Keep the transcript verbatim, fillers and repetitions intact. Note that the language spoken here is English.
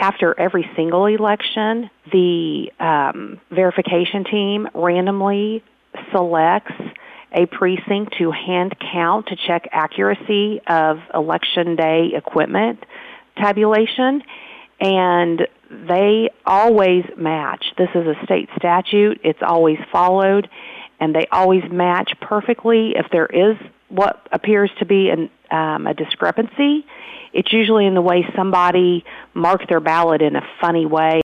after every single election, the um, verification team randomly selects a precinct to hand count to check accuracy of election day equipment tabulation, and they always match. This is a state statute. It's always followed, and they always match perfectly. If there is what appears to be an, um, a discrepancy, it's usually in the way somebody marked their ballot in a funny way.